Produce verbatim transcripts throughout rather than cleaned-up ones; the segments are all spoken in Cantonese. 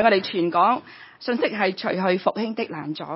我哋傳講信息係除去復興的攔阻。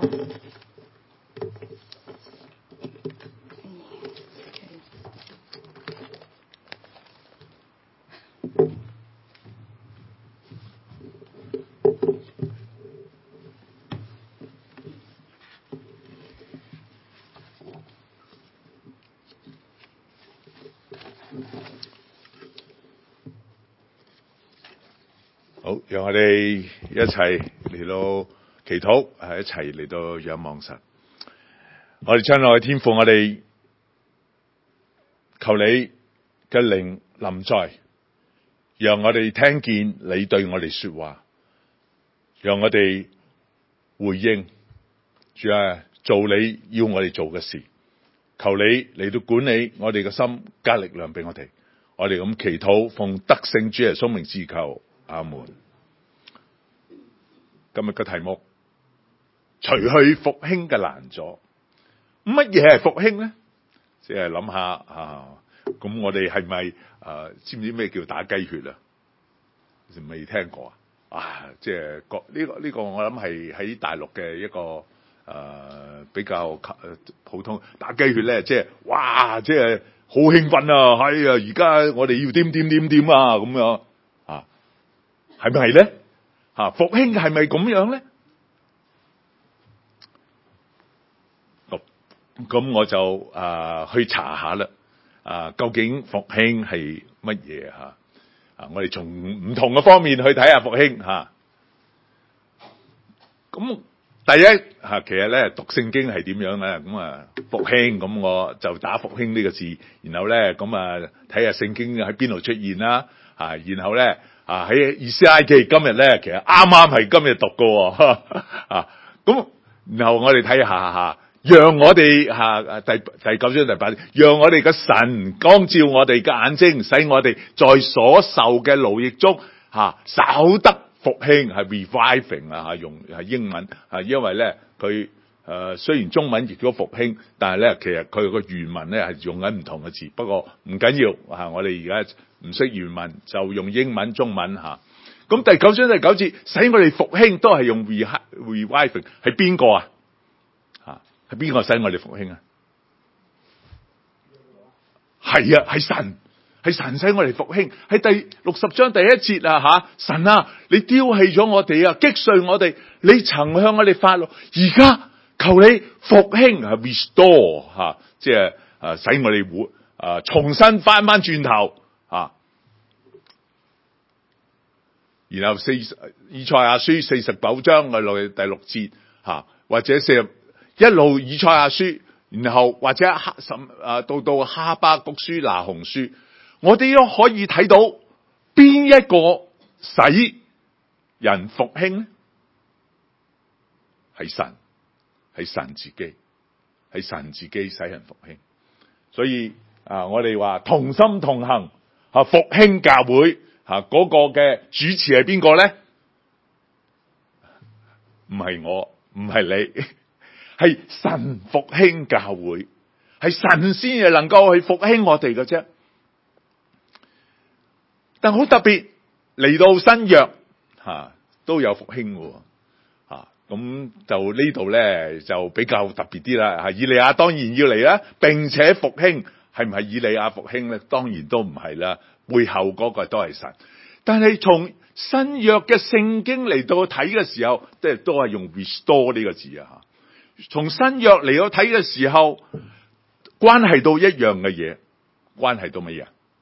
好，讓我哋一齊嚟到祈禱，係一齊嚟到仰望神。我哋親愛嘅天父，我哋求你嘅靈臨在，讓我哋聽見你對我哋說話，讓我哋回應，主啊，做你要我哋做嘅事。求你嚟到管理我哋嘅心，加力量俾我哋。我哋咁祈禱，奉得勝主耶穌名字求。阿門。今日嘅題目，除去復興嘅攔阻。乜嘢係復興咧？即係諗下啊，咁我哋係咪誒知唔知咩叫打雞血啊？未聽過啊？啊，即係個呢個呢個我諗係喺大陸嘅一個誒、呃、比較普通打雞血咧，即係哇，即係好興奮啊！係啊，而家我哋要點點點點啊咁樣。係咪係咧？吓，復興係咪咁樣咧？咁咁我就啊、呃、去查下啦。啊、呃，究竟復興係乜嘢吓？啊，我哋從唔同嘅方面去睇下復興吓。咁、啊、第一吓，其實咧讀聖經係點樣咧？咁啊復興，咁我就打復興呢個字，然後咧咁啊睇下聖經喺邊度出現啦。啊，然後咧。啊！喺以斯拉記今日咧，其實啱啱係今日讀嘅啊。咁然後我哋睇下吓，讓我哋吓第第九章第八節，讓我哋嘅神光照我哋嘅眼睛，使我哋在所受嘅勞役中吓稍得復興，係 reviving 啊吓，用係英文啊，因為咧佢誒雖然中文譯咗復興，但係咧其實佢個原文咧係用緊唔同嘅字，不過唔緊要啊，我哋而家。唔識原文就用英文、中文吓。咁第九章第九節，使我哋復興都係用 reviving， 係邊個啊？吓，係邊個使我哋復興啊？係啊，係神，係神使我哋復興。喺第六十章第一節啊吓，神啊，你丟棄咗我哋啊，擊碎我哋，你曾向我哋發怒，而家求你復興係 restore 吓，即係誒使我哋活誒重新翻翻轉頭。啊，然後四以賽亞書四十九章嘅六第六節吓，或者四十一路以賽亞書，然後或者哈什啊到到哈巴谷書、拿鴻書，我哋都可以睇到邊一個使人復興咧？係神，係神自己，係神自己使人復興。所以啊，我哋話同心同行。啊！復興教會吓嗰個嘅主持係邊個咧？唔係我，唔係你，係神復興教會，係神先至能夠去復興我哋嘅啫。但好特別嚟到新約吓、啊、都有復興嘅吓，咁、啊、就呢度咧就比較特別啲啦吓。以利亞當然要嚟啦，並且復興。係唔係以利亞復興咧？當然都唔係啦，背後嗰個都係神。但係從新約嘅聖經嚟到睇嘅時候，即係都係用 restore 呢個字啊吓。從新約嚟到睇嘅時候，關係到一樣嘅嘢，關係到乜嘢？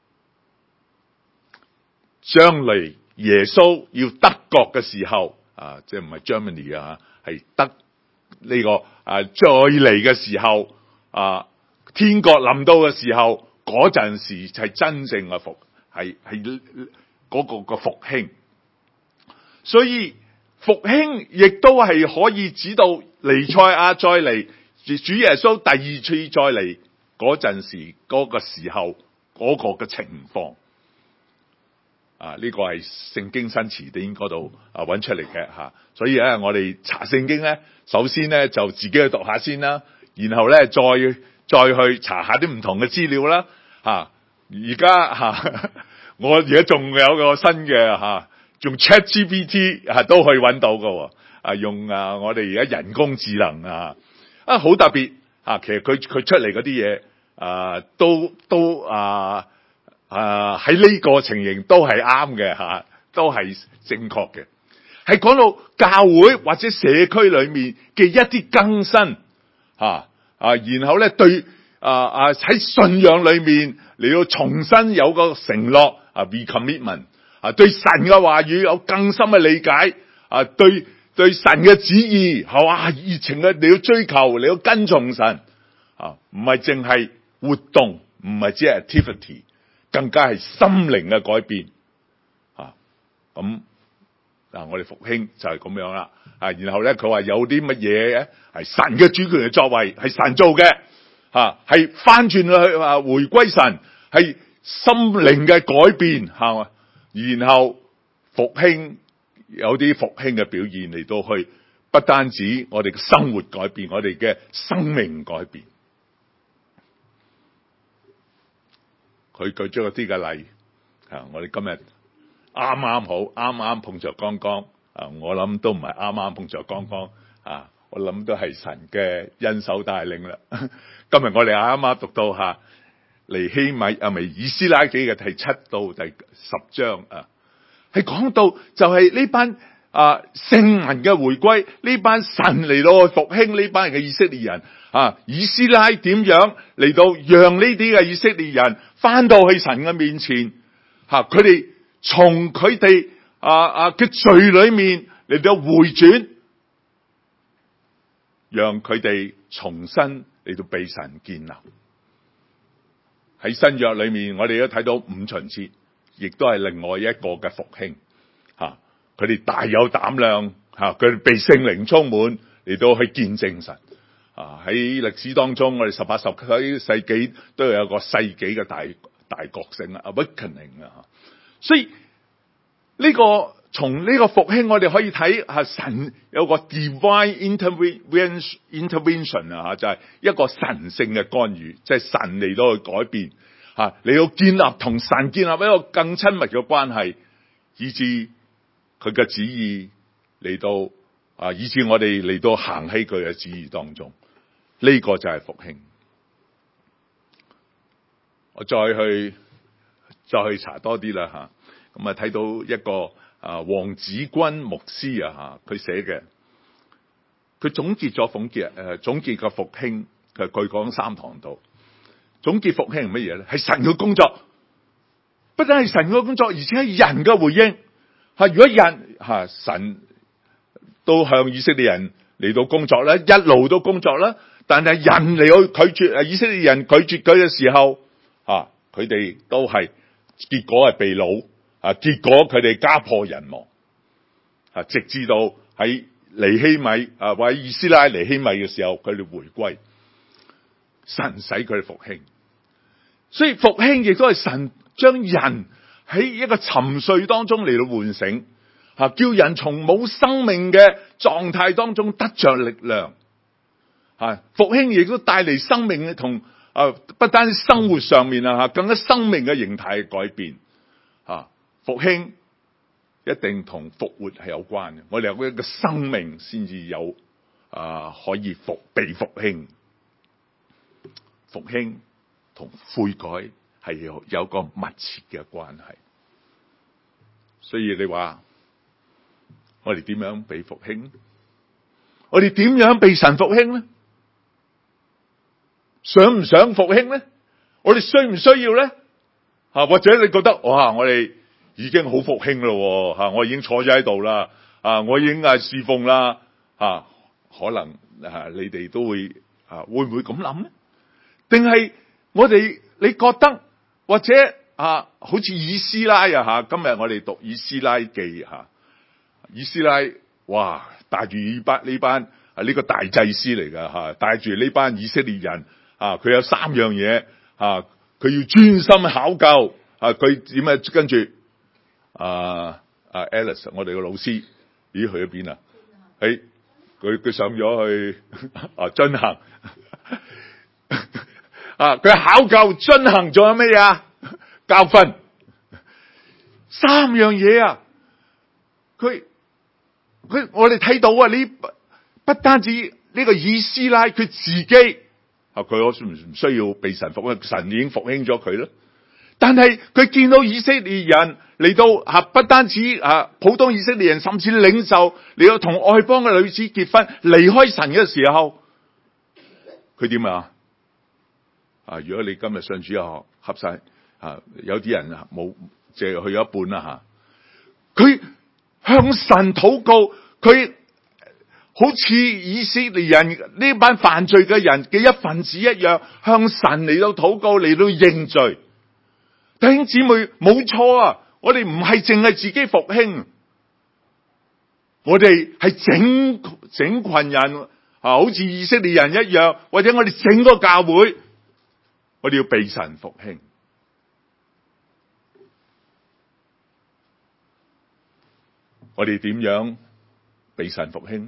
將來耶穌要得國嘅時候啊，即係唔係 Germany 啊，係得呢個啊再嚟嘅時候啊。天國臨到嘅時候，嗰陣時係真正嘅復，係係嗰個個復興。所以復興亦都係可以指到彌賽亞再嚟，主耶穌第二次再嚟嗰陣時，嗰個時候嗰個嘅情況。啊，呢個係聖經新詞典嗰度啊揾出嚟嘅吓。所以咧，我哋查聖經咧，首先咧就自己去讀下先啦，然後咧再。再去查下啲唔同嘅資料啦，吓！而家吓，我而家仲有個新嘅吓用 ChatGPT 啊都可以揾到㗎，啊用啊我哋而家人工智能啊啊好特別啊，其實佢佢出嚟嗰啲嘢啊都都啊啊喺呢個情形都係啱嘅吓，都係正確嘅。係講到教會或者社區裏面嘅一啲更新啊啊，然後咧對啊啊喺信仰裏面嚟到重新有個承諾啊 recommitment 啊，對神嘅話語有更深嘅理解啊，對對神嘅旨意係哇熱情嘅你要追求，你要跟從神啊，唔係淨係活動，唔係只係 activity， 更加係心靈嘅改變啊咁。嗱，我哋復興就係咁樣啦，啊，然後咧佢話有啲乜嘢咧係神嘅主權嘅作為，係神做嘅，吓係翻轉去啊回歸神，係心靈嘅改變，係嘛，然後復興有啲復興嘅表現嚟到去，不單止我哋嘅生活改變，我哋嘅生命改變。佢舉咗一啲嘅例，啊，我哋今日。啱啱好，啱啱碰着剛剛啊！我諗都唔係啱啱碰着剛剛啊！我諗都係神嘅恩手帶領啦。今日我哋啱啱讀到吓尼希米啊，咪以斯拉記嘅第七到第十章啊，係講到就係呢班啊聖民嘅回歸，呢班神嚟到去復興呢班人嘅以色列人啊，以斯拉點樣嚟到讓呢啲嘅以色列人翻到去神嘅面前吓，佢哋。從佢哋啊啊嘅罪裏面嚟到回轉，讓佢哋重新嚟到被神建立。喺新約裏面，我哋都睇到五旬節，亦都係另外一個嘅復興。吓，佢哋大有膽量，吓佢哋被聖靈充滿嚟到去見證神。啊，喺歷史當中，我哋十八、十九世紀都有一個世紀嘅大大覺醒啊 ，awakening 啊。所以呢、這個從呢個復興，我哋可以睇下神有個 divine intervention intervention 啊，就係一個神聖嘅干預，即、就、係、是、神嚟到去改變吓，嚟到建立同神建立一個更親密嘅關係，以致佢嘅旨意嚟到啊，以致我哋嚟到行喺佢嘅旨意當中，呢、這個就係復興。我再去再去查多啲啦吓。咁啊，睇到一個啊黃子君牧師啊吓，佢寫嘅，佢總結咗總結誒總結個復興，佢佢講三堂度，總結復興係乜嘢咧？係神嘅工作，不單係神嘅工作，而且係人嘅回應。吓，如果人吓神都向以色列人嚟到工作咧，一路都工作啦，但係人嚟到拒絕誒以色列人拒絕佢嘅時候，啊，佢哋都係結果係被擄。啊！結果佢哋家破人亡，啊！直至到喺尼希米啊或者以斯拉尼希米嘅時候，佢哋回歸，神使佢哋復興。所以復興亦都係神將人喺一個沉睡當中嚟到喚醒，啊！叫人從冇生命嘅狀態當中得着力量。啊！復興亦都帶嚟生命嘅同啊，不單生活上面啊，更加生命嘅形態嘅改變。啊！復興一定同復活係有關嘅，我哋有一個生命先至有啊可以復被復興。復興同悔改係有有個密切嘅關係，所以你話我哋點樣被復興？我哋點樣被神復興咧？想唔想復興咧？我哋需唔需要咧？啊，或者你覺得哇，我哋已經好復興咯，吓，我已經坐咗喺度啦，啊，我已經係侍奉啦，啊，可能啊，你哋都會啊，會唔會咁諗咧？定係我哋你覺得或者啊，好似以斯拉啊吓，今日我哋讀以斯拉記吓，以斯拉哇，帶住呢班呢班啊呢個大祭司嚟噶吓，帶住呢班以色列人啊，佢有三樣嘢啊，佢要專心考究啊，佢點啊跟住。啊啊 Alice 我哋個老師咦去咗邊啊？誒佢佢上咗去啊進行啊佢考究進行仲有咩啊？教訓三樣嘢啊！ 佢佢我哋睇到啊，呢不單止呢個以斯拉佢自己啊，佢唔唔需要被神復興，神已經復興咗佢啦。但係佢見到以色列人嚟到啊，不單止啊普通以色列人，甚至領袖嚟到同外邦嘅女子結婚，離開神嘅時候，佢點啊？啊，如果你今日信主又合晒啊，有啲人冇即係去咗一半啦吓，佢向神禱告，佢好似以色列人呢班犯罪嘅人嘅一份子一樣，向神嚟到禱告，嚟到認罪。弟兄姊妹，冇錯啊！我哋唔係淨係自己復興，我哋係整整群人啊，好似以色列人一樣，或者我哋整個教會，我哋要被神復興。我哋點樣被神復興？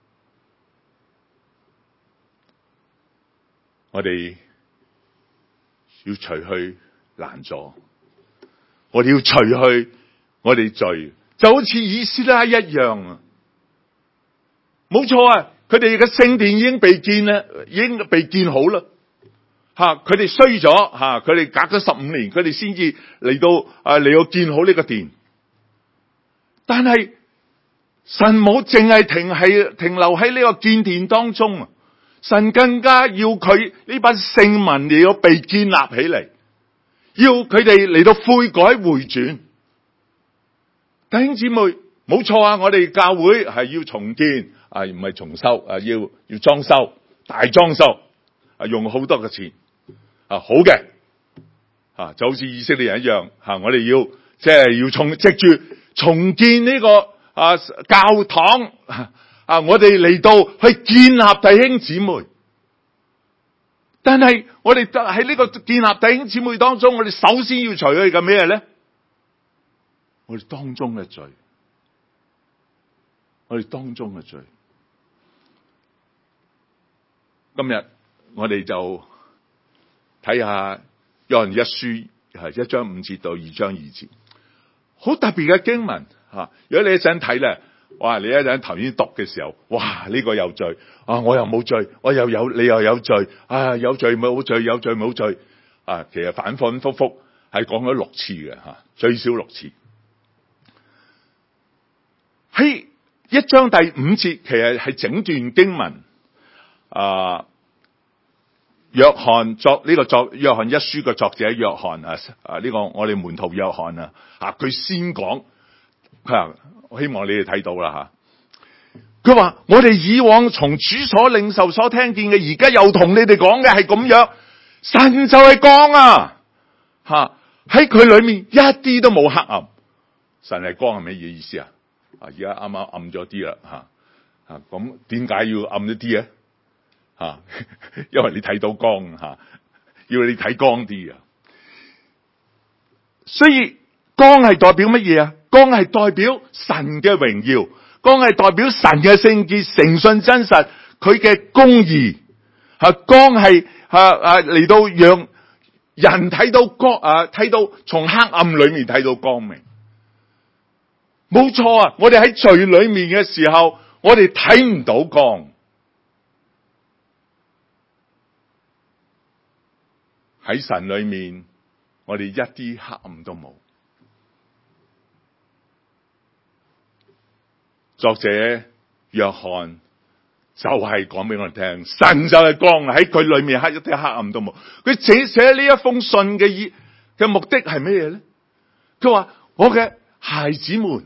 我哋要除去攔阻，我哋要除去我哋罪，就好似以斯拉一樣啊！冇錯啊，佢哋嘅聖殿已經被建啦，已經被建好啦。吓，佢哋衰咗吓，佢哋隔咗十五年，佢哋先至嚟到啊嚟到建好呢個殿。但係神冇淨係停係停留喺呢個建殿當中啊！神更加要佢呢班聖民嚟到被建立起嚟，要佢哋嚟到悔改回轉。弟兄姊妹，冇錯啊！我哋教會係要重建啊，唔係重修啊，要要裝修，大裝修啊，用好多嘅錢啊，好嘅啊，就好似以色列人一樣吓，我哋要即係要重藉住重建呢個啊教堂。啊！我哋嚟到去建立弟兄姊妹，但係我哋喺呢個建立弟兄姊妹當中，我哋首先要除去嘅咩咧？我哋當中嘅罪，我哋當中嘅罪。今日我哋就睇下約翰一書係一章五節到二章二節，好特別嘅經文吓。如果你一陣睇咧。哇！你一陣頭先讀嘅時候，哇！呢、這個有罪啊，我又冇罪，我又有你又有罪啊，有罪冇罪，有罪冇罪啊！其實反反复复係講咗六次嘅吓，最少六次。喺一章第五節，其實係整段經文啊。約翰作呢、這個作約翰一書嘅作者約翰啊啊呢、這個我哋門徒約翰啊啊佢先講佢。我希望你哋睇到啦吓，佢話我哋以往從主所領受所聽見嘅，而家又同你哋講嘅係咁樣，神就係光啊，吓喺佢裏面一啲都冇黑暗。神係光係咩嘢意思啊？啊，而家啱啱暗咗啲啦吓，啊咁點解要暗一啲咧？吓，因為你睇到光吓，要你睇光啲啊。所以光係代表乜嘢啊？光係代表神嘅榮耀，光係代表神嘅聖潔、誠信、真實，佢嘅公義。吓，光係啊啊嚟到讓人睇到光啊，睇到從黑暗裏面睇到光明。冇錯啊！我哋喺罪裏面嘅時候，我哋睇唔到光。喺神裏面，我哋一啲黑暗都冇。作者約翰就係講俾我哋聽，神就係光，喺佢裏面黑一啲黑暗都冇。佢寫寫呢一封信嘅意嘅目的係咩嘢咧？佢話我嘅孩子們，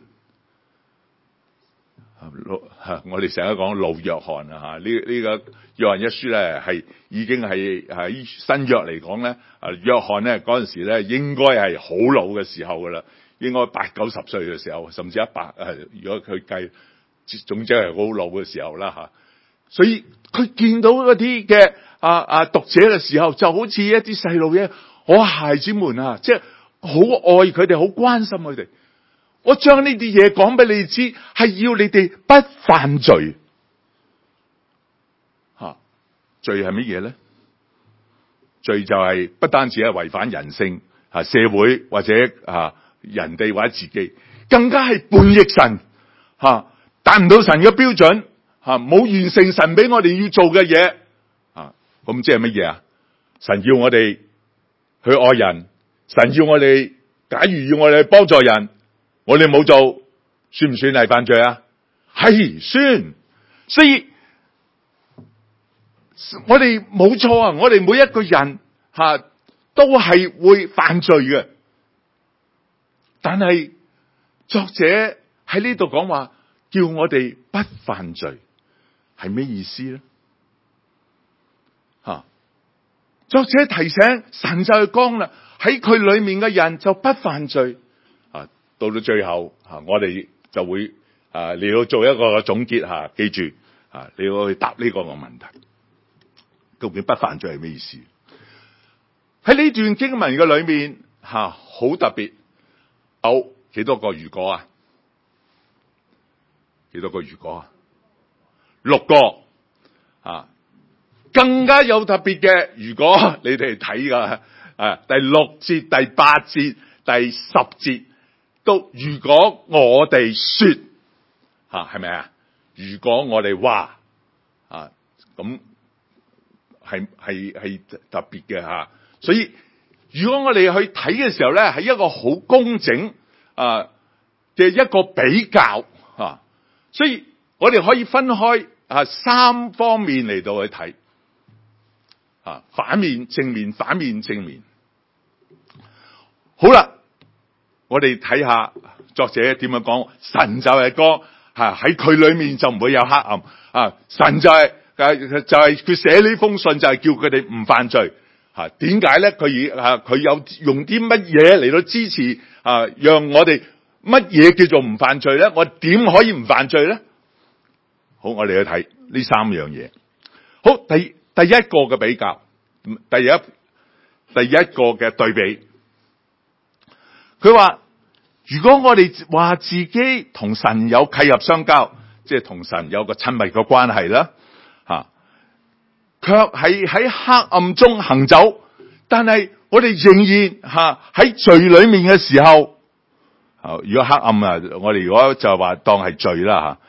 我哋成日講老約翰啊吓，呢、這、呢個約翰一書咧係已經係喺新約嚟講咧，啊約翰咧嗰陣時咧應該係好老嘅時候噶啦。應該八九十歲嘅時候，甚至一百誒，如果佢計，總之係好老嘅時候啦吓。所以佢見到嗰啲嘅啊啊讀者嘅時候，就好似一啲細路嘅，我孩子們啊，即係好愛佢哋，好關心佢哋。我將呢啲嘢講俾你哋知，係要你哋不犯罪。吓、啊，罪係乜嘢咧？罪就係不單止係違反人性、啊社會或者啊。人哋或者自己，更加係叛逆神吓，達唔到神嘅標準吓，冇完成神俾我哋要做嘅嘢啊，咁即係乜嘢啊？神要我哋去愛人，神要我哋，假如要我哋去幫助人，我哋冇做，算唔算係犯罪啊？係算，所以我哋冇錯啊！我哋每一個人吓都係會犯罪嘅，但係作者喺呢度講話，叫我哋不犯罪，係咩意思咧？吓，作者提醒神就係光啦，喺佢裏面嘅人就不犯罪。啊，到到最後吓，我哋就會啊，你要做一個總結吓，記住啊，你要去答呢個個問題，究竟不犯罪係咩意思？喺呢段經文嘅裏面吓，好特別，有幾多個如果啊？幾多個如果啊？六個啊！更加有特別嘅，如果你哋睇噶啊，第六節、第八節、第十節都，如果我哋說吓，係咪啊？如果我哋話啊，咁係係係特別嘅吓。所以如果我哋去睇嘅時候咧，係一個好工整啊嘅一個比較啊。所以我哋可以分開啊三方面嚟到去睇啊，反面、正面、反面、正面。好啦，我哋睇下作者點樣講，神就係光，吓喺佢裏面就唔會有黑暗啊。神就係、是、就係佢寫呢封信就係叫佢哋唔犯罪吓。點解咧？佢以吓佢有用啲乜嘢嚟到支持啊？讓我哋乜嘢叫做唔犯罪咧？我點可以唔犯罪咧？好，我哋去睇呢三樣嘢。好，第第一個嘅比較，第一第一個嘅對比。佢話如果我哋話自己同神有契合相交，即係同神有個親密嘅關係啦，吓，卻係喺黑暗中行走，但係我哋仍然吓喺罪裏面嘅時候，如果黑暗啊，我哋如果就話當係罪啦吓，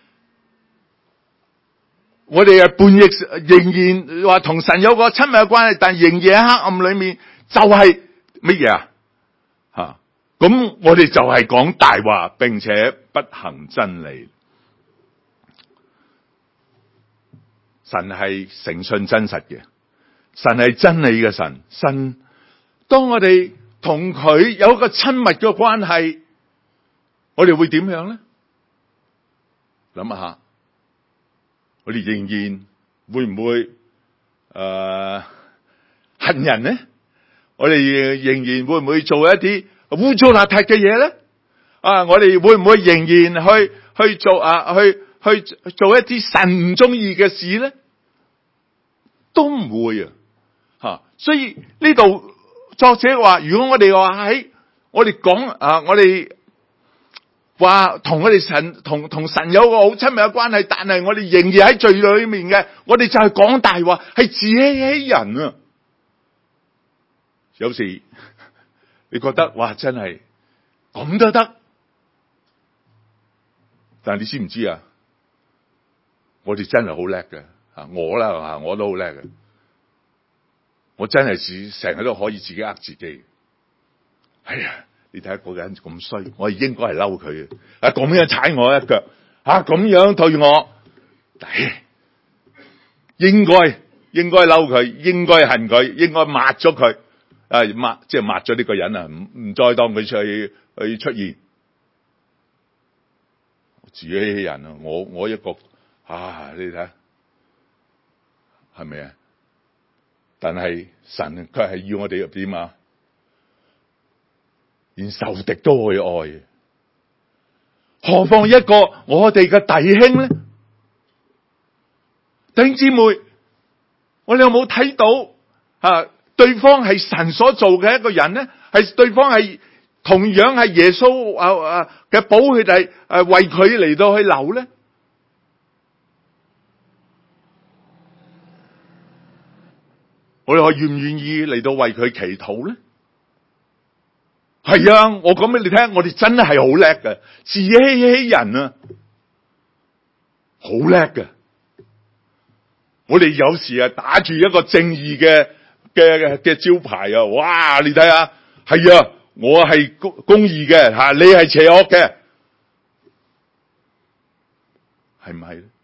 我哋係叛逆，仍然話同神有個親密嘅關係，但仍然喺黑暗裏面，就係乜嘢啊？吓，咁我哋就係講大話，並且不行真理。神係誠信真實嘅，神係真理嘅神。神當我哋同佢有一個親密嘅關係，我哋會點樣咧？諗下，我哋仍然會唔會誒、呃、恨人咧？我哋仍然會唔會做一啲污糟邋遢嘅嘢咧？啊，我哋會唔會仍然去去做啊？去去做一啲神唔中意嘅事咧？都唔會啊！吓，所以呢度作者話，如果我哋話喺我哋講啊，我哋話同我哋神同同神有個好親密嘅關係，但係我哋仍然喺罪裏面嘅，我哋就係講大話，係自欺欺人啊！有時你覺得哇，真係咁都得，但係你知唔知啊？我哋真係好叻嘅。啊，我啦，我都好叻嘅。我真係自成日都可以自己呃自己。哎呀，你睇下嗰個人咁衰，我應該係嬲佢嘅。啊，咁樣踩我一腳，啊，咁樣對我，唉，應該應該嬲佢，應該恨佢，應該抹咗佢。啊，抹即係抹咗呢個人啊，唔唔再當佢去去出現。自欺欺人啊！我我一個啊，你睇下。係咪啊？但係神佢係要我哋點啊？連仇敵都會愛，何況一個我哋嘅弟兄咧？弟兄姊妹，我哋有冇睇到啊？對方係神所做嘅一個人咧，係對方係同樣係耶穌啊啊嘅寶血係誒為佢嚟到去流咧？我哋願唔願意嚟到為佢祈禱咧？係啊，我講俾你聽，我哋真係好叻嘅，自欺欺人啊！ 叻嘅。我哋有時啊打住一個正義嘅嘅嘅招牌啊，哇！你睇下，係啊，我係公公義嘅吓，你係邪惡嘅，係唔係咧？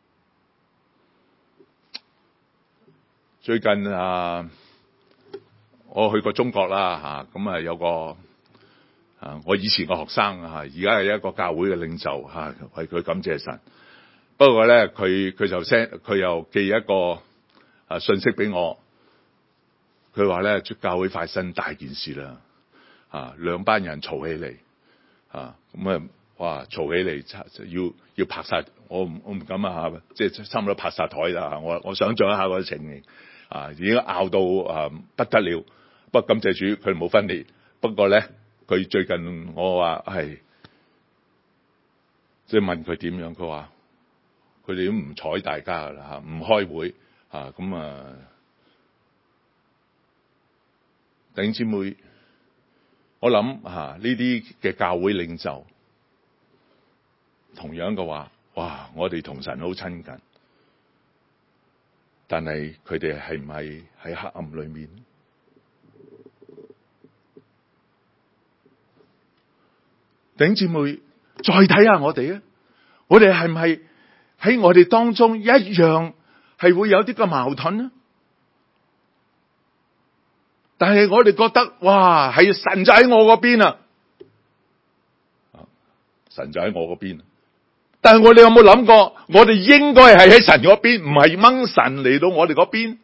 最近啊，我去過中國啦吓，咁啊有個啊我以前個學生啊，而家係一個教會嘅領袖吓，為佢感謝神。不過咧，佢佢就 send 佢又寄一個啊信息俾我，佢話咧教會發生大件事啦，啊兩班人嘈起嚟，啊咁啊哇嘈起嚟，要要拍晒，我唔我唔敢啊吓，即係差唔多拍晒台啦，我我想象一下嗰個情形。啊！已經拗到啊不得了，不過感謝主佢冇分裂。不過咧，佢最近我話係即係問佢點樣，佢話佢哋都唔睬大家噶啦嚇，唔開會啊咁啊。弟兄姊妹，我諗嚇呢啲嘅教會領袖同樣嘅話，哇！我哋同神好親近。但係佢哋係唔係喺黑暗裏面？弟兄姊妹，再睇下我哋啊！我哋係唔係喺我哋當中一樣係會有啲個矛盾呢？但係我哋覺得哇，係神就喺我嗰邊啊！神就喺我嗰邊。但係我哋有冇諗過，我哋應該係喺神嗰邊，唔係掹神嚟到我哋嗰邊。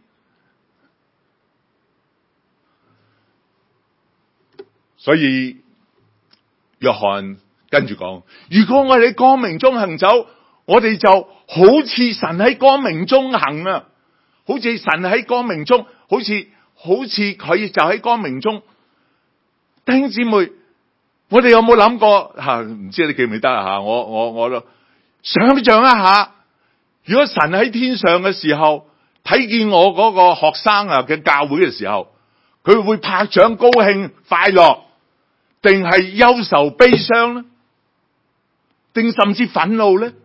所以約翰跟住講：如果我哋喺光明中行走，我哋就好似神喺光明中行啊！好似神喺光明中，好似好似佢就喺光明中。弟兄姊妹，我哋有冇諗過吓？唔知你記唔記得啊？吓，我我我都。想象一下，如果神喺天上嘅時候睇見我嗰個學生啊嘅教會嘅時候，佢會拍掌高興快樂，定係憂愁悲傷呢？定甚至憤怒呢？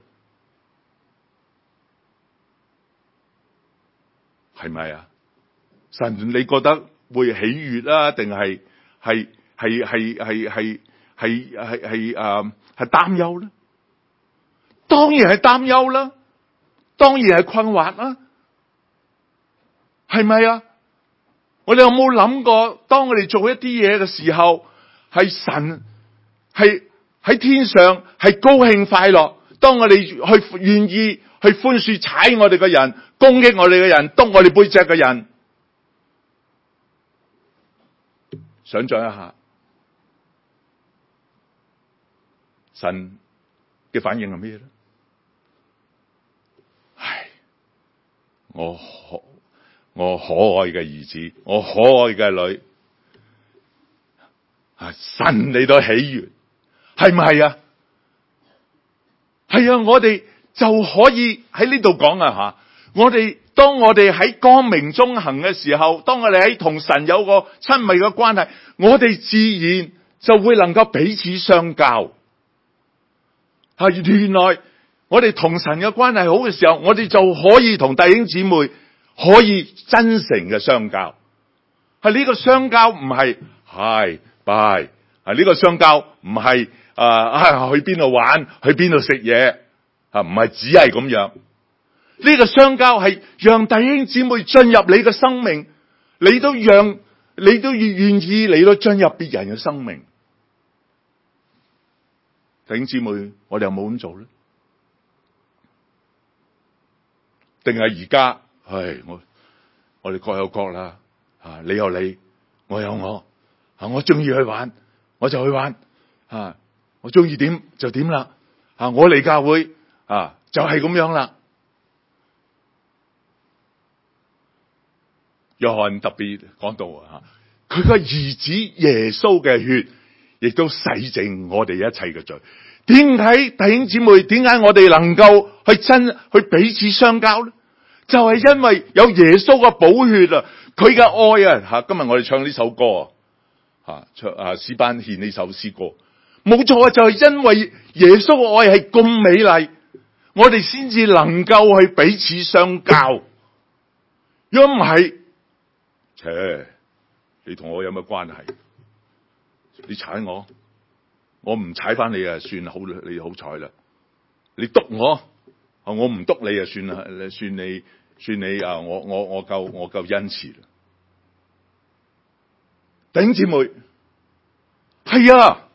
係咪啊？神你覺得會喜悅啊？定係係係係係係係係係誒係擔憂呢？當然係擔憂啦，當然係困惑啦，係咪啊？我哋有冇諗過，當我哋做一啲嘢嘅時候，係神係喺天上係高興快樂，當我哋去願意去寬恕踩我哋嘅人、攻擊我哋嘅人、督我哋背脊嘅人，想象一下，神嘅反應係咩咧？唉，我可我可愛嘅兒子，我可愛嘅女，啊，神你都喜悅，係唔係啊？係啊，我哋就可以喺呢度講啊吓，我哋當我哋喺光明中行嘅時候，當我哋喺同神有個親密嘅關係，我哋自然就會能夠彼此相交。係原來我哋同神嘅關係好嘅時候，我哋就可以同弟兄姊妹可以真誠嘅相交。係呢個相交唔係係拜，係呢個相交唔係啊去邊度玩，去邊度食嘢啊，唔係只係咁樣。呢個相交係讓弟兄姊妹進入你嘅生命，你都讓你都願願意嚟到進入別人嘅生命。弟兄姊妹，我哋有冇咁做咧？定係而家，唉，我我哋各有各啦，啊，你有你，我有我，啊，我中意去玩，我就去玩，啊，我中意點就點啦，啊，我嚟教會，啊，就係咁樣啦。約翰特別講到啊，佢個兒子耶穌嘅血，亦都洗淨我哋一切嘅罪。點解弟兄姊妹？點解我哋能夠去真去彼此相交咧？就係、是、因為有耶穌嘅寶血啊！佢嘅愛啊！吓，今日我哋唱呢首歌啊，唱啊詩班獻呢首詩歌，冇錯啊！就係、是、因為耶穌嘅愛係咁美麗， 我哋先至能夠去彼此相交。如果唔係，切，你同我有乜關係？你踩我，我唔踩翻你啊，算好你好彩啦。你督我，我唔督你啊，算啦，算你算你啊，我我我夠我夠恩慈啦。弟兄姊妹，係啊，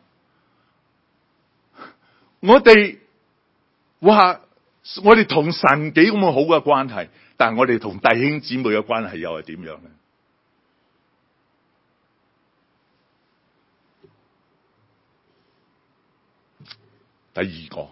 我哋話我哋同神幾咁好嘅關係，但係我哋同弟兄姊妹嘅關係又係點樣咧？第二個，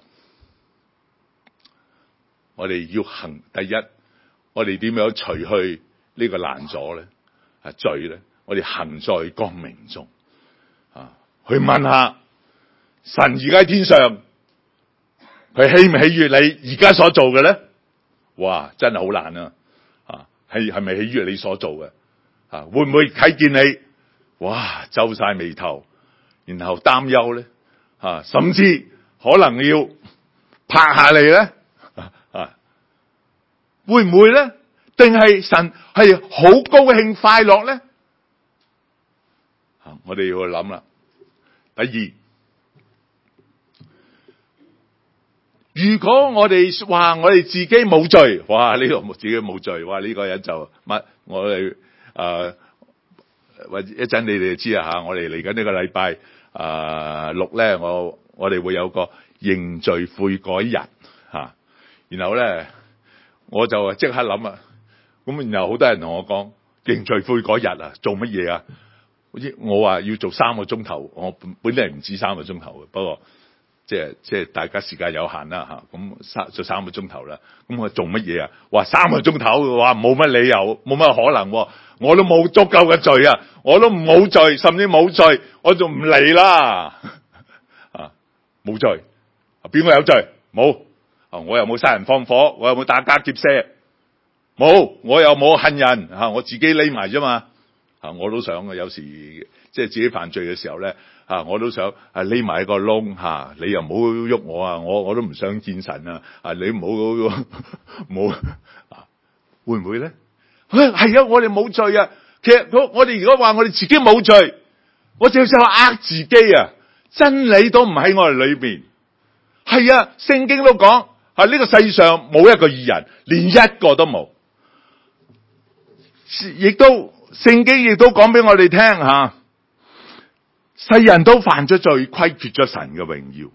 我哋要行第一，我哋點樣除去呢個攔阻咧？啊罪咧？我哋行在光明中啊，去問下神而家喺天上，佢喜唔喜悅你而家所做嘅咧？哇，真係好難啊！啊，係係咪喜悅你所做嘅？啊，會唔會睇見你哇皺晒眉頭，然後擔憂咧？啊，甚至可能要拍下你咧？啊，會唔會咧？定係神係好高興快樂咧？啊，我哋要去諗啦。第二，如果我哋話我哋自己冇罪，哇呢個自己冇罪，哇呢個人就乜？我哋誒或者一陣你哋就知啊吓，我哋嚟緊呢個禮拜誒六咧，我我哋會有個認罪悔改日吓，然後咧我就即刻諗啊，咁然後好多人同我講認罪悔改日啊，做乜嘢啊？好似我話要做三個鐘頭，我本本嚟唔止三個鐘頭嘅，不過即係即係大家時間有限啦吓，咁三做三個鐘頭啦，咁我做乜嘢啊？話三個鐘頭嘅話冇乜理由，冇乜可能，我都冇足夠嘅罪啊，我都冇罪，甚至冇罪，我就唔嚟啦啊！冇罪，邊個有罪？冇啊！我又冇殺人放火，我又冇打家劫舍，冇，我又冇恨人吓，我自己匿埋啫嘛。啊！我都想啊，有時即係自己犯罪嘅時候咧，啊，我都想啊匿埋喺個窿吓，你又唔好喐我啊，我我都唔想見神啊，啊你唔好冇啊，會唔會咧？係啊，我哋冇罪啊。其實我我哋如果話我哋自己冇罪，我就想呃自己啊，真理都唔喺我哋裏邊。係啊，聖經都講啊，呢個世上冇一個義人，連一個都冇，亦都。聖經亦都講俾我哋聽吓，世人都犯咗罪，虧缺咗神嘅榮耀。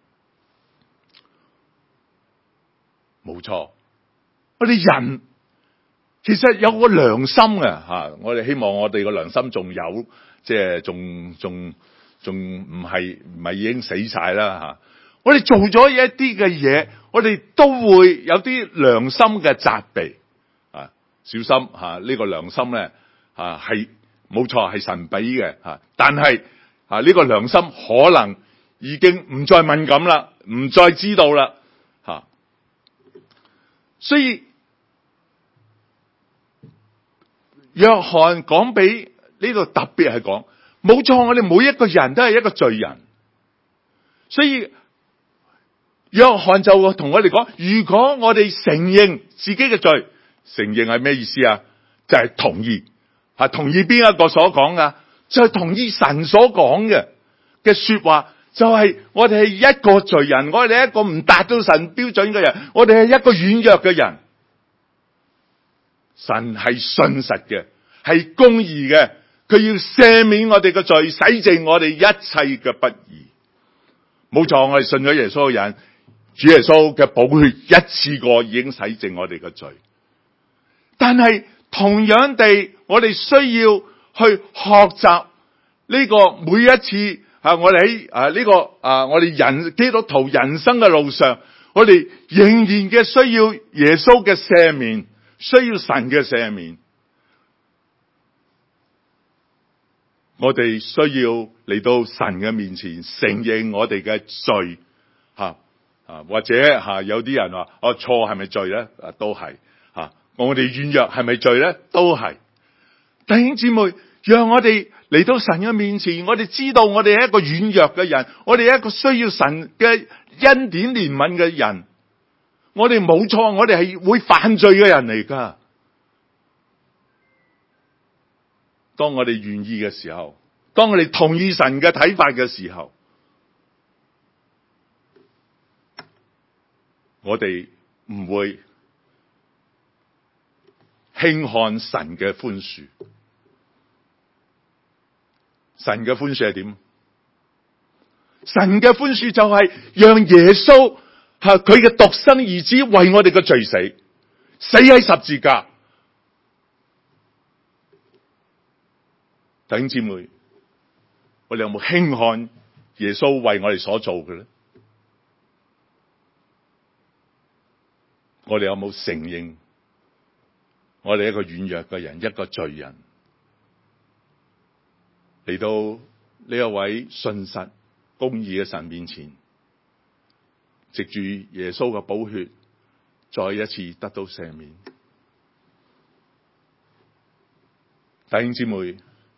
冇錯，我哋人其實有個良心嘅吓，我哋希望我哋個良心仲有，即係仲仲仲唔係唔係已經死晒啦吓。我哋做咗一啲嘅嘢，我哋都會有啲良心嘅責備啊，小心吓呢個良心咧。啊，係冇錯，係神俾嘅吓，但係啊呢個良心可能已經唔再敏感啦，唔再知道啦吓，所以約翰講俾呢度特別係講，冇錯，我哋每一個人都係一個罪人，所以約翰就同我哋講，如果我哋承認自己嘅罪，承認係咩意思啊？就係同意。係同意邊一個所講噶？就係、是、同意神所講嘅嘅說話，就係、是、我哋係一個罪人，我哋係一個唔達到神標準嘅人，我哋係一個軟弱嘅人。神係信實嘅，係公義嘅，佢要赦免我哋嘅罪，洗淨我哋一切嘅不義。冇錯，我哋信咗耶穌嘅人，主耶穌嘅寶血一次過已經洗淨我哋嘅罪，但係。同樣地，我哋需要去學習呢個每一次啊，我哋喺啊呢個啊，我哋人基督徒人生嘅路上，我哋仍然嘅需要耶穌嘅赦免，需要神嘅赦免。我哋需要嚟到神嘅面前承認我哋嘅罪，吓啊，或者吓有啲人話哦錯係咪罪咧？啊，都係吓。我哋軟弱係咪罪咧？都係。弟兄姊妹，讓我哋嚟到神嘅面前，我哋知道我哋係一個軟弱嘅人，我哋係一個需要神嘅恩典憐憫嘅人。 我哋冇錯，我哋係會犯罪嘅人嚟噶。當我哋願意嘅時候，當我哋同意神嘅睇法嘅時候，我哋唔會輕看神嘅寬恕。神嘅寬恕係點？神嘅寬恕就係讓耶穌吓佢嘅獨生兒子為我哋嘅罪死，死喺十字架。弟兄姊妹，我哋有冇輕看耶穌為我哋所做嘅咧？我哋有冇承認我哋一個軟弱嘅人，一個罪人，嚟到呢一位信實公義嘅神面前，藉住耶穌嘅寶血，再一次得到赦免？弟兄姊妹，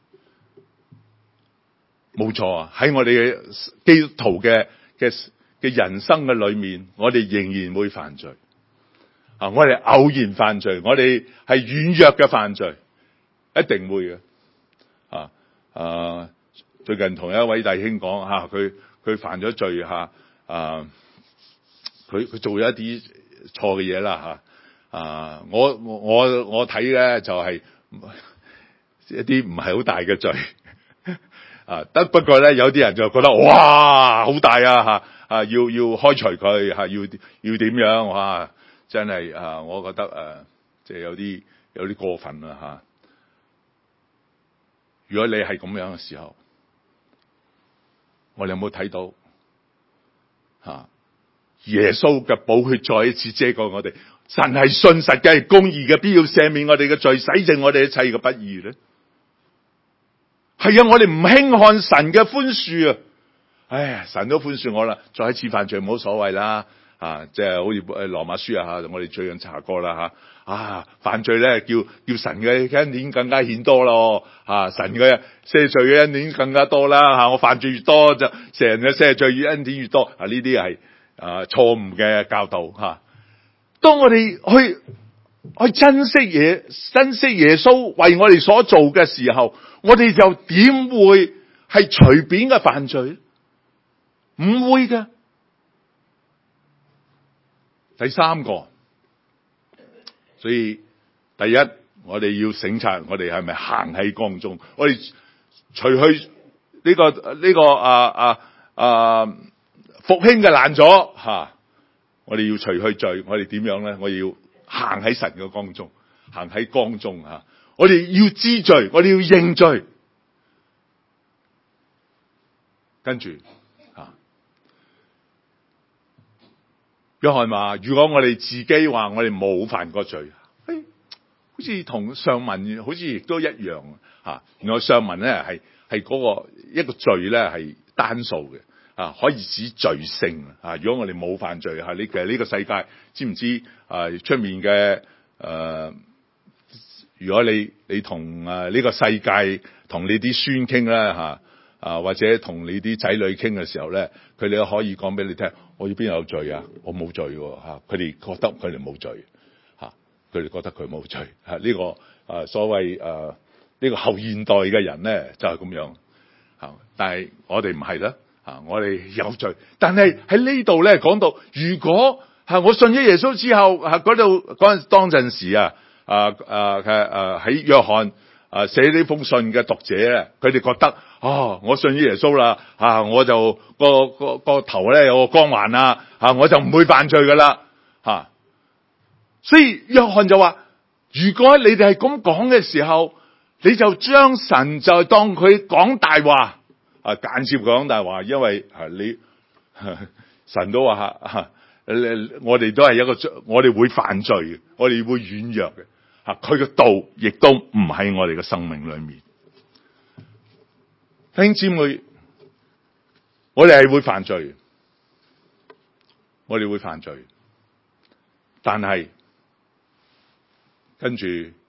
冇錯啊！喺我哋嘅基督徒嘅嘅嘅人生嘅裏面，我哋仍然會犯罪啊！我哋偶然犯罪，我哋係軟弱嘅犯罪，一定會嘅啊！啊，最近同一位弟兄講吓，佢佢犯咗罪吓啊！佢佢做咗一啲錯嘅嘢啦吓啊！我我我睇咧就係一啲唔係好大嘅罪。啊！得不過咧，有啲人就覺得哇，好大啊！吓啊，要要開除佢吓，要要點樣？哇！真係啊，我覺得誒，即係有啲有啲過分啦吓。如果你係咁樣嘅時候，我哋有冇睇到吓耶穌嘅寶血再一次遮蓋我哋？神係信實嘅，係公義嘅，必要赦免我哋嘅罪，洗淨我哋一切嘅不義咧。係啊，我哋唔輕看神嘅寬恕啊！唉，神都寬恕我啦，再一次犯罪冇所謂啦，啊，即係好似誒羅馬書啊吓，我哋最近查過啦吓，啊，犯罪咧叫叫神嘅恩典更加顯多咯，啊，神嘅赦罪嘅恩典更加多啦吓，我犯罪越多就神嘅赦罪越恩典越多，啊，呢啲係啊錯誤嘅教導吓。當我哋去去珍惜耶珍惜耶穌為我哋所做嘅時候，我哋就點會係隨便嘅犯罪？唔會嘅。第三個，所以第一，我哋要省察，我哋係咪行喺光中？我哋除去呢個呢個啊啊啊復興嘅攔阻吓，我哋要除去罪，我哋點樣咧？我哋要行喺神嘅光中，行喺光中吓。我哋要知罪，我哋要認罪，跟住啊，約翰話：如果我哋自己話我哋冇犯過罪，哎、好似同上文好似亦都一樣啊。原來上文咧係係嗰個一個罪咧係單數嘅啊，可以指罪性啊。如果我哋冇犯罪吓，你其實呢個世界知唔知啊？出面嘅誒？呃如果你你同啊呢個世界同你啲孫傾啦吓啊，或者同你啲仔女傾嘅時候咧，佢哋可以講俾你聽，我要邊有罪啊？我冇罪喎吓，佢哋覺得佢哋冇罪吓，佢哋覺得佢冇罪吓。呢個啊所謂誒呢個後現代嘅人咧就係咁樣吓，但係我哋唔係啦吓，我哋有罪，但係喺呢度咧講到，如果係我信咗耶穌之後吓嗰度嗰陣當陣時啊。啊啊嘅啊喺約翰啊寫呢封信嘅讀者咧，佢哋覺得哦，我信咗耶穌啦，啊我就個個個頭咧有個光環啦，啊我就唔會犯罪噶啦，吓。所以約翰就話：如果你哋係咁講嘅時候，你就將神就當佢講大話，啊間接講大話，因為啊你神都話吓。我哋都係一個，我哋會犯罪嘅，我哋會軟弱嘅，吓佢嘅道亦都唔喺我哋嘅生命裏面。弟兄姊妹，我哋係會犯罪，我哋會犯罪，但係跟住，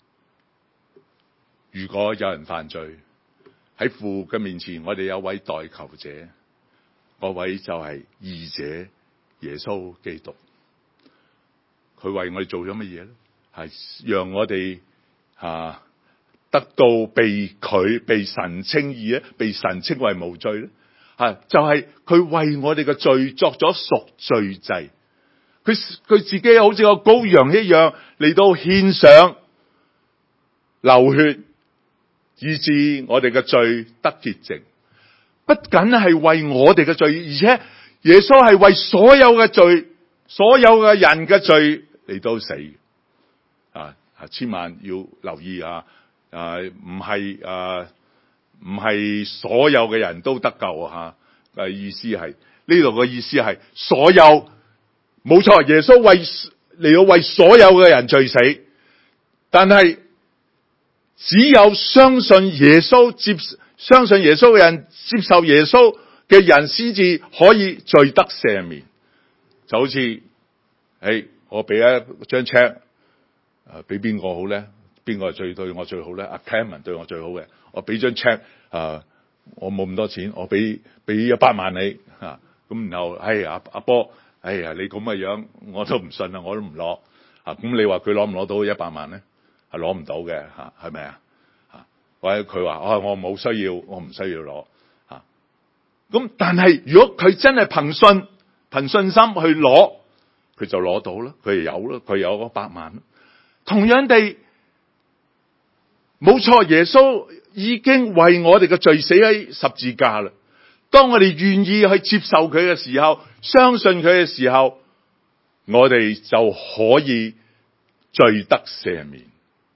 如果有人犯罪喺父嘅面前，我哋有位代求者，嗰位就係義者。耶穌基督， 佢為我哋做咗乜嘢咧？係讓我哋啊得到被佢被神稱義咧，被神稱為無罪咧。係就係、是、佢為我哋嘅罪作咗贖罪祭，佢佢自己好似個羔羊一樣嚟到獻上流血，以致我哋嘅罪得潔淨。不僅係為我哋嘅罪，而且耶穌係為所有嘅罪，所有嘅人嘅罪嚟到死。啊，千萬要留意啊！啊，唔係啊，唔係所有嘅人都得救啊！吓，意思係呢度嘅意思係所有，冇錯，耶穌為嚟到為所有嘅人罪死，但係只有相信耶穌接相信耶穌嘅人，接受耶穌嘅人，先至可以罪得赦免。就好似，誒、哎，我俾一張 check， 誒，俾邊個好咧？邊個係最對我最好咧？阿 Cameron 對我最好嘅，我俾張 check，誒，我冇咁多錢，我俾俾一百萬你，吓、啊，咁然後，哎阿阿波，哎呀，你咁嘅樣，我都唔信啦，我都唔攞，啊，咁你話佢攞唔攞到一百萬咧？係攞唔到嘅，吓，係咪啊？或者佢話，哦，我冇需要，我唔需要攞，吓、啊。咁但係如果佢真係憑信憑信心去攞，佢就攞到啦，佢有啦，佢有嗰百萬。同樣地，冇錯，耶穌已經為我哋嘅罪死喺十字架啦。當我哋願意去接受佢嘅時候，相信佢嘅時候，我哋就可以罪得赦免。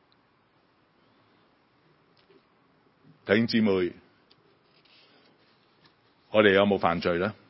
弟兄姊妹，我哋有冇犯罪咧？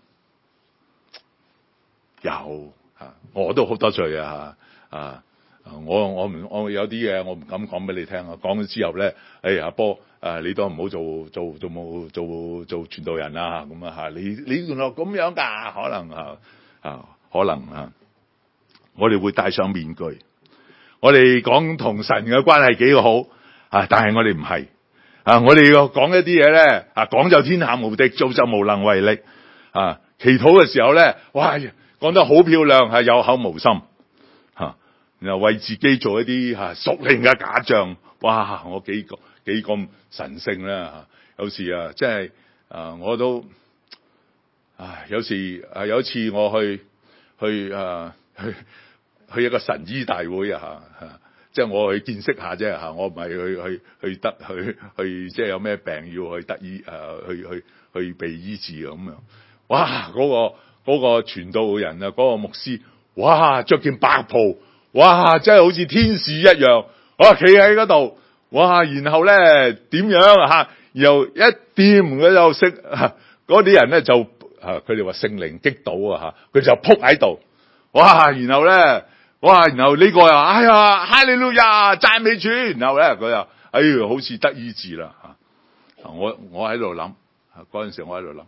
有啊，我都好多罪啊！啊，我我唔我有啲嘢我唔敢講俾你聽啊！講咗之後咧，誒阿波啊，你都唔好做做做冇做做，做傳道人啊！咁啊嚇，你你原來咁樣㗎？可能啊啊，可能啊，我哋會戴上面具。我哋講同神嘅關係幾好啊，但係我哋唔係。啊！我哋要講一啲嘢咧，啊講就天下無敵，做就無能為力。啊，祈禱嘅時候咧，哇，講得好漂亮，係有口無心。吓、啊，然後為自己做一啲吓屬靈嘅假象，哇！我幾個幾咁神聖咧、啊？有時啊，即係啊，我都啊，有時啊，有一次我去去啊去去一個神醫大會啊吓。啊即係我去見識下啫吓，我唔係去去去得去去即係有咩病要去得醫誒、呃，去去去被醫治咁樣。哇！嗰、那個嗰、那個傳道人啊，嗰、那個牧師，哇！着件白袍，哇！真係好似天使一樣，我企喺嗰度，哇！然後咧點樣吓？然後一掂佢就識，嗰啲人咧就吓，佢哋話聖靈擊倒啊吓，佢就撲喺度，哇！然後咧。哇！然後呢個又哎呀，哈利路亞，讚美主。然後咧佢又哎呀，好似得醫治啦吓。我我喺度諗，嗰陣時我喺度諗，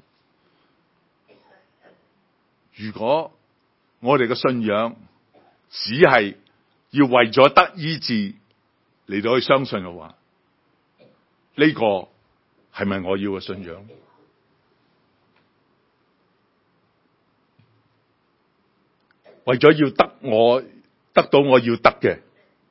如果我哋嘅信仰只係要為咗得醫治嚟到去相信嘅話，呢個係咪我要嘅信仰？為咗要得我。得到我要得嘅，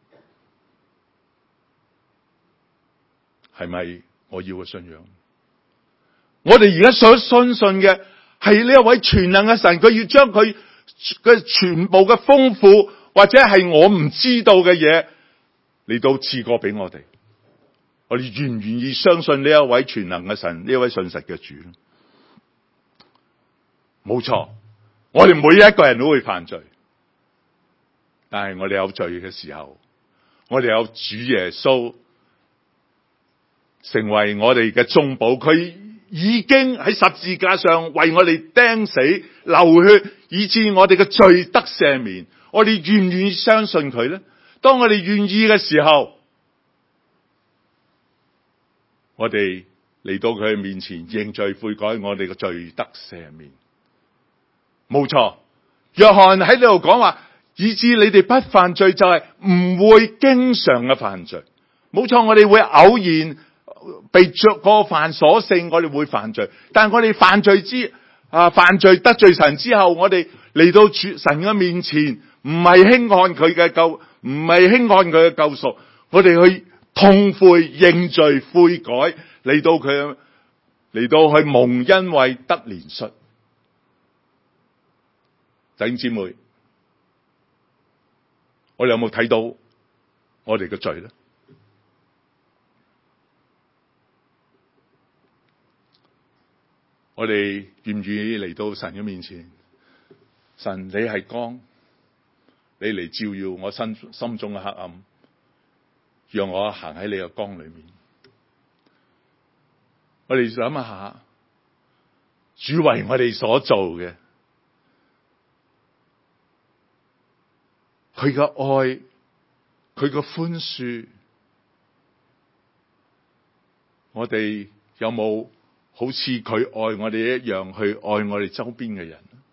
係咪我要嘅信仰？我哋而家所相信嘅係呢一位全能嘅神，佢要將佢嘅全部嘅豐富或者係我唔知道嘅嘢嚟到賜過俾我哋。我哋願唔願意相信呢一位全能嘅神，呢一位信實嘅主？冇錯，我哋每一個人都會犯罪。但係我哋有罪嘅時候，我哋有主耶穌成為我哋嘅中保，佢已經喺十字架上為我哋釘死流血，以致我哋嘅罪得赦免。我哋願唔願意相信佢咧？當我哋願意嘅時候，我哋嚟到佢面前認罪悔改，我哋嘅罪得赦免。冇錯，約翰喺呢度講話。以致你哋不犯罪，就係唔會經常嘅犯罪。冇錯，我哋會偶然被着過犯所勝，我哋會犯罪。但係我哋犯罪之啊犯罪得罪神之後，我哋嚟到主神嘅面前唔係輕看佢嘅救，唔係輕看佢嘅救贖，我哋去痛悔認罪悔改，嚟到佢嚟到去蒙恩惠得憐恤。弟兄姊妹，我哋有冇睇到我哋嘅罪咧？我哋願唔願意嚟到神嘅面前？神，你係光，你嚟照耀我心心中嘅黑暗，讓我行喺你嘅光裏面。我哋想一下，主為我哋所做嘅，佢嘅愛，佢嘅寬恕，我哋有冇好似佢愛我哋一樣去愛我哋周邊嘅人？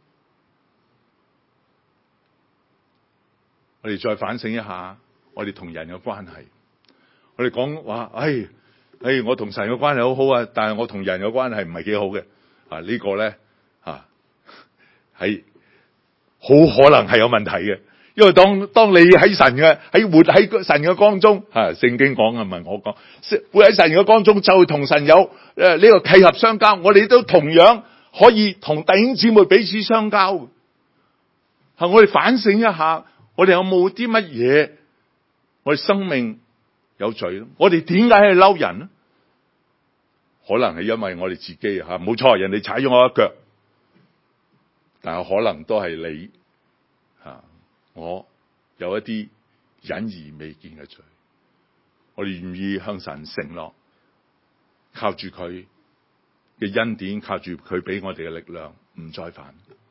我哋再反省一下，我哋同人嘅關係。我哋講話，唉，唉，我同神嘅關係好好啊，但係我同人嘅關係唔係幾好嘅。啊，呢個咧，啊，係好可能係有問題嘅。因為當當你喺神嘅喺活喺神嘅光中，啊，聖經講啊，唔係我講，活喺神嘅光中就會同神有誒呢個契合相交。我哋都同樣可以同弟兄姊妹彼此相交。係我哋反省一下。我哋有冇啲乜嘢？我哋生命有罪咯。我哋點解去嬲人呢？可能係因為我哋自己吓，冇錯，人哋踩咗我一腳，但係可能都係你吓，我有一啲隱而未見嘅罪。我哋願意向神承諾，靠住佢嘅恩典，靠住佢俾我哋嘅力量，唔再犯。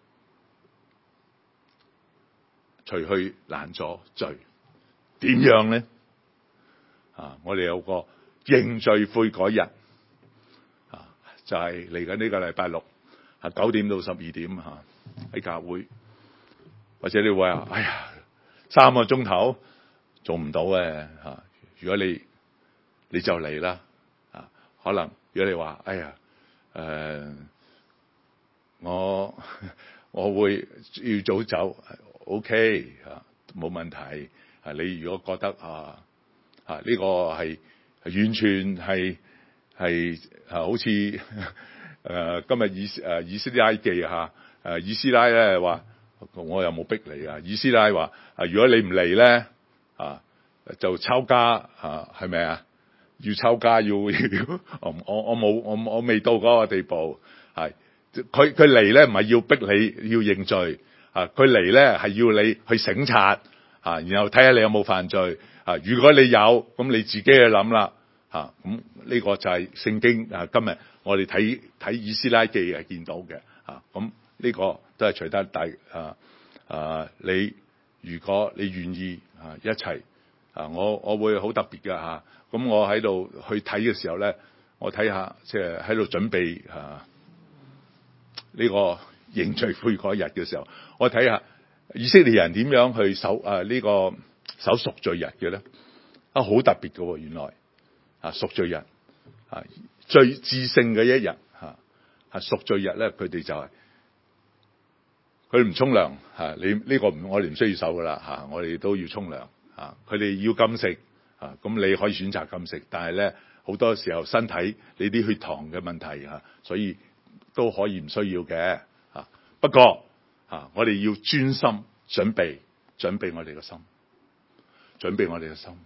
除去攔阻罪，點樣咧？啊，我哋有個認罪悔改日，啊，就係嚟緊呢個禮拜六，啊九點到十二點吓喺教會，或者你會話，哎呀，三個鐘頭做唔到嘅吓，如果你你就嚟啦，啊，可能如果你話，哎呀，誒、呃，我我會要早走。O K 啊，冇問題。啊，你如果覺得啊啊呢、這個係完全係係啊，好似誒、呃、今日以誒以斯拉記吓誒以斯拉咧話，我又冇逼你啊。以斯拉話啊，如果你唔嚟咧啊，就抄家啊，係咪啊？要抄家要要，我我冇我我未到嗰個地步。係佢佢嚟咧，唔係要逼你要認罪。啊！佢嚟咧係要你去省察啊，然後睇下你有冇犯罪啊。如果你有，咁你自己去諗啦。嚇，咁呢個就係聖經啊。今日我哋睇睇以斯拉記係見到嘅啊。咁呢個都係隨得大啊啊！你如果你願意啊一齊啊，我我會好特別嘅嚇。咁我喺度去睇嘅時候咧，我睇下即係喺度準備啊呢個認罪悔改日嘅時候。我睇下以色列人點樣去守啊呢個守贖罪日嘅咧？啊，好特別嘅喎，原來啊贖罪日啊最至聖嘅一日嚇，啊贖罪日咧，佢哋就係佢唔沖涼嚇，你呢個唔我哋唔需要守噶啦嚇，我哋都要沖涼嚇。佢哋要禁食啊，咁你可以選擇禁食，但係咧好多時候身體你啲血糖嘅問題嚇，所以都可以唔需要嘅嚇。不過啊！我哋要專心準備，準備我哋嘅心，準備我哋嘅心。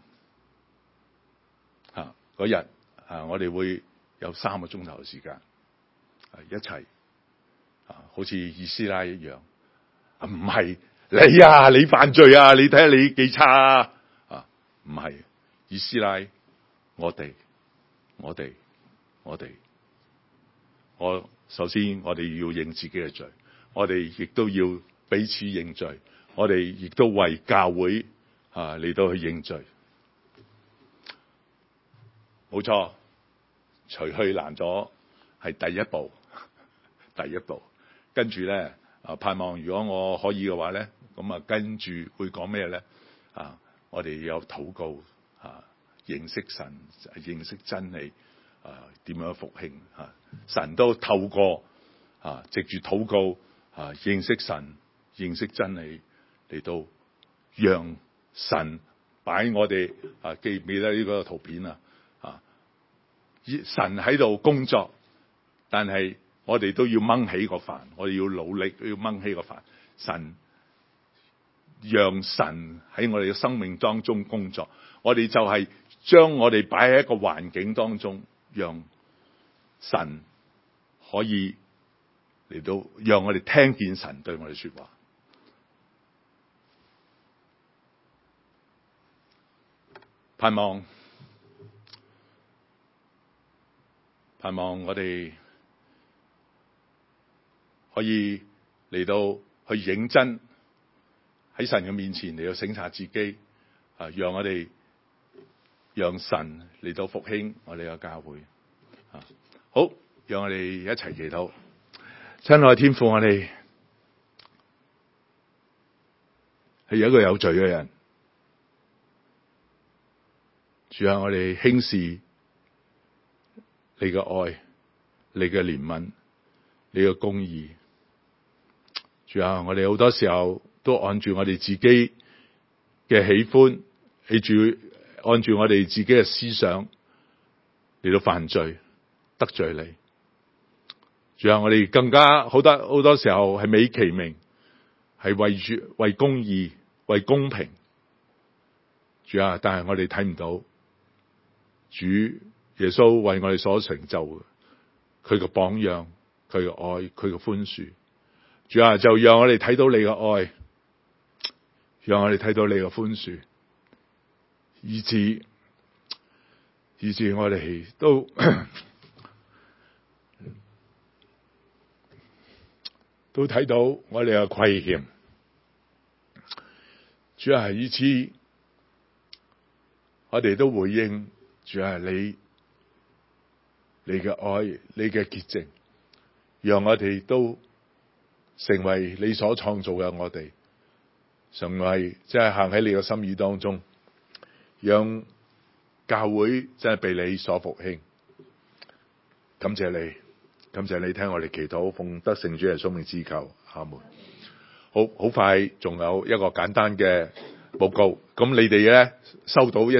啊！嗰日啊，我哋會有三個鐘頭嘅時間，啊一齊啊，好似以斯拉一樣。啊，唔係你啊，你犯罪啊，你睇下你幾差啊！啊，唔係以斯拉，我哋，我哋，我哋，我首先我哋要認自己嘅罪。我哋亦都要彼此認罪，我哋亦都為教會啊嚟到去認罪。冇錯，除去攔阻係第一步，第一步。跟住咧啊，盼望如果我可以嘅話咧，咁啊跟住會講咩咧？啊，我哋有禱告啊，認識神，認識真理啊，點樣復興啊？神都透過啊，藉住禱告。啊！認識神、認識真理嚟到讓神擺我哋啊，記唔記得呢個圖片啊？啊，神喺度工作，但係我哋都要掹起個飯，我哋要努力要掹起個飯。神讓神喺我哋嘅生命當中工作，我哋就係將我哋擺喺一個環境當中，讓神可以嚟到，讓我哋聽見神對我哋說話。盼望，盼望我哋可以嚟到去認真喺神嘅面前嚟到省察自己，啊，讓我哋讓神嚟到復興我哋嘅教會。啊，好，讓我哋一齊祈禱。親愛天父，我哋係一個有罪嘅人。主啊，我哋輕視你嘅愛，你嘅憐憫，你嘅公義。主啊，我哋好多時候都按住我哋自己嘅喜歡，按住按住我哋自己嘅思想嚟到犯罪，得罪你。主啊，我哋更加好多好多時候係美其名，係為住為公義、為公平。主啊，但係我哋睇唔到主耶穌為我哋所成就嘅，佢嘅榜樣，佢嘅愛，佢嘅寬恕。主啊，就讓我哋睇到你嘅愛，讓我哋睇到你嘅寬恕，以致以致我哋都都睇到我哋嘅虧欠。主啊，以致我哋都回應。主啊，你你嘅愛，你嘅潔淨，讓我哋都成為你所創造嘅我哋，成為即係行喺你嘅心意當中，讓教會真係被你所復興。感謝你，感謝你聽我哋祈禱，奉得聖主耶穌名之求，阿門。好好快，仲有一個簡單嘅報告，咁你哋咧收到一